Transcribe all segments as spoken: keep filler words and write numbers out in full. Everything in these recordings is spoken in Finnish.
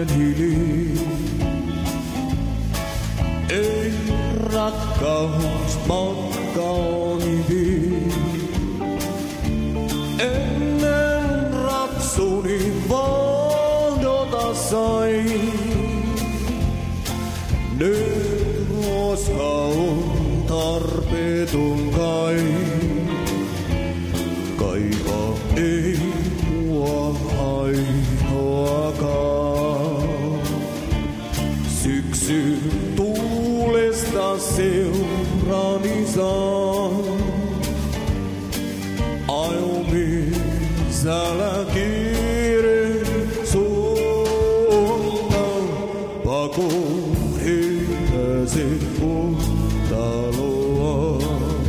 olen hiljaa. Ei rakkaus matkaani vie. Ennen rapsuni vahdota sain. Nyt koska on tarpeeton kai. Kaiva ei mua ainoakaan. Syksy tuulesta seurani saan. Ajomies, älä kiire suuntaan. Pakoon ei pääse kohtaloa.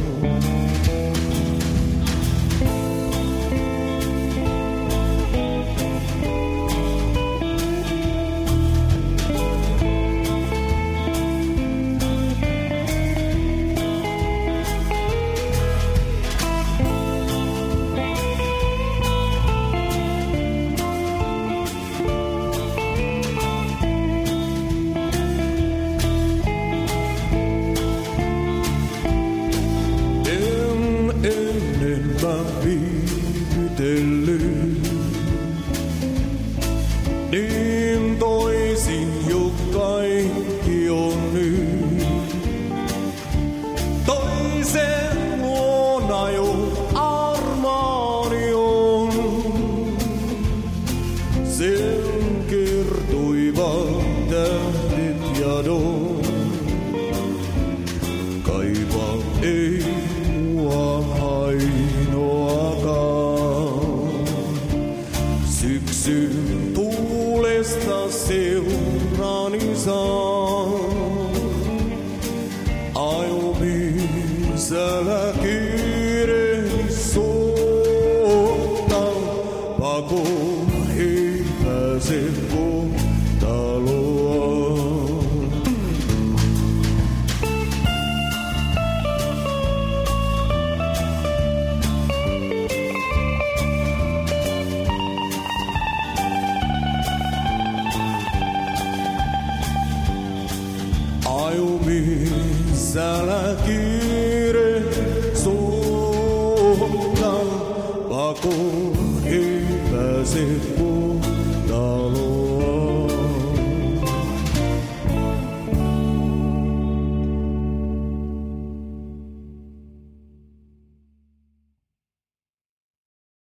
Niin toisin jo kaikki on nyt. Toisen luona jo armaani on. Sen kertoivat tähdet ja don. Kaiva ei mua ainoakaan. Syksyn tuulesta seurani saan. Ajomies, älä kiirehdi suuntaan. Pakoon ei pääse kohtaloa. Ajomies, älä kiire suuntaan. Pakoon ei pääse